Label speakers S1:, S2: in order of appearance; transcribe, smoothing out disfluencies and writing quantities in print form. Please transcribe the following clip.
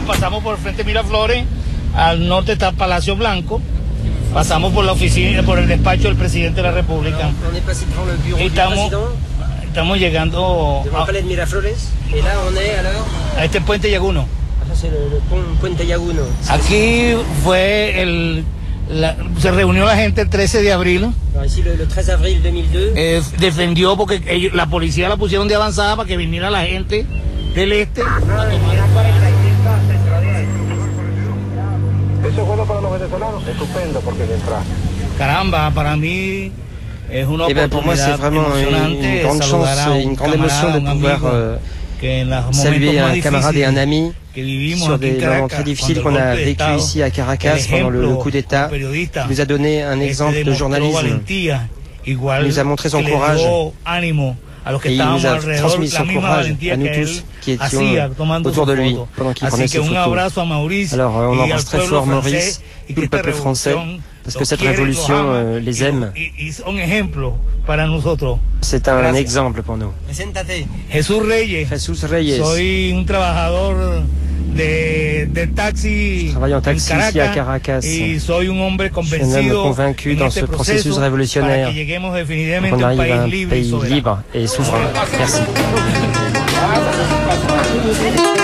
S1: pasamos por el frente Miraflores, al norte está Palacio Blanco, pasamos por la oficina, por el despacho del presidente de la República. Y estamos llegando
S2: al Palais de Miraflores, y là on est alors
S1: a este puente Yaguno.
S2: C'est le puente Yaguno.
S1: Aquí fue se reunió la gente el 13 de abril.
S2: Ici, le 13 avril 2002.
S1: Defendió porque la policía la pusieron de avanzada para que viniera la gente del este a tomar.
S3: Eso es bueno para los venezolanos, estupendo porque mientras.
S1: Caramba, para mí es una
S4: pour moi, c'est vraiment une grande chance et une grande émotion de pouvoir saluer un camarade et un ami sur des moments très difficiles qu'on a vécu ici à Caracas pendant le coup d'État. Il nous a donné un exemple de journalisme. Il nous a montré son courage. Et il nous a transmis son courage à nous tous qui étions autour de lui pendant qu'il prenait ce photo. Alors on embrasse très fort Maurice, tout le peuple français, parce que cette révolution les aime. C'est un exemple pour nous.
S1: Jesús Reyes.
S4: Jesús Reyes.
S1: Soy un trabajador de taxi.
S4: Je travaille en taxi ici à Caracas.
S1: Y soy un hombre
S4: Je suis un homme convaincu dans ce processus révolutionnaire pour qu'on arrive à un pays libre et souverain. Merci.